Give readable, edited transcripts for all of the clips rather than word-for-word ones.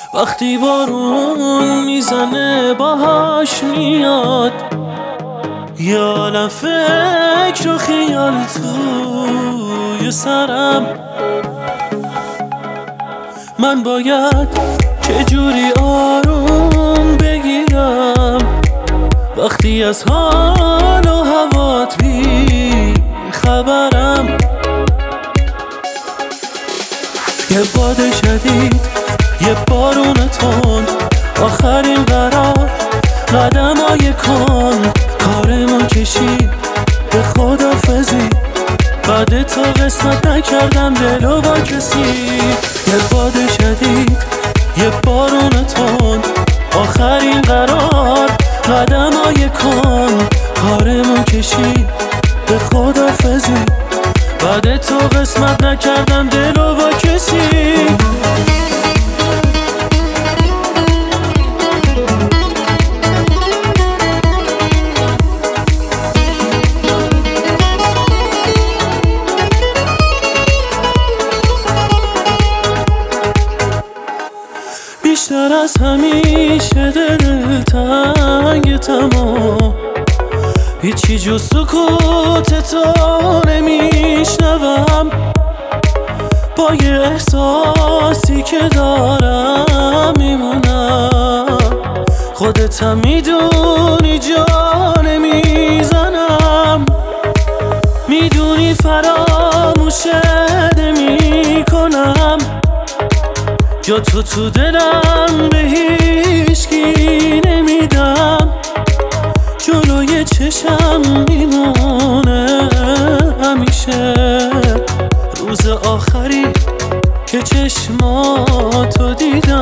وقتی بارون میزنه باهاش میاد، یالم فکر و خیال توی سرم. من باید چجوری آروم بگیرم وقتی از حال و هوات بی خبرم. یه باد شدید، یه بارون تند، آخرین قرار قدمای کن. کارمون کشید به خدافزی، بعد تو قسمت نکردم دلو با کسی. یه باد شدید، یه بارون تند، آخرین قرار قدمای کن. کارمون کشید به خدافزی، بعد تو قسمت نکردم دلو با کسی. بیشتر از همیشه دلتنگتم و هیچی جز سکوت تو نمیشنوم. با یه احساسی که دارم میمونم، خودتم میدونی جا نمیزنم. میدونی فراموشت نمیکنم، جا تو دلم به هیچکی نمیدم. جلوی چشم میمونه همیشه روز آخری که چشماتو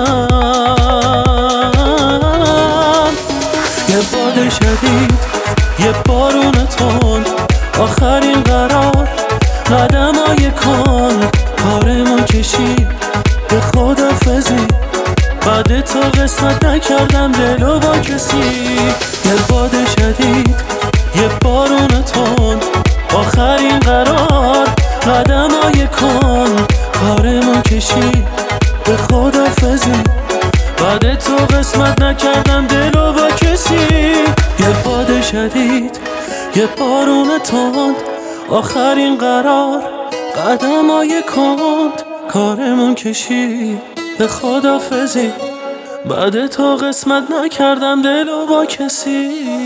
دیدم. یه باد شدید، یه بارون تند، آخرین قرار قدمای کن. کارمون کشید به خدافزی، بعد تو قسمت نکردم دلو با کسی. یه باد شدید، یه بارون تند، آخرین قرار قدمای کن. کارمون کشید به خدافزی، بعد تو قسمت نکردم دلو با کسی. یه باد شدید، یه بارون تند، آخرین قرار قدمای کن. کارمون کشید به خدافزی، بعد تو قسمت نکردم دلو با کسی.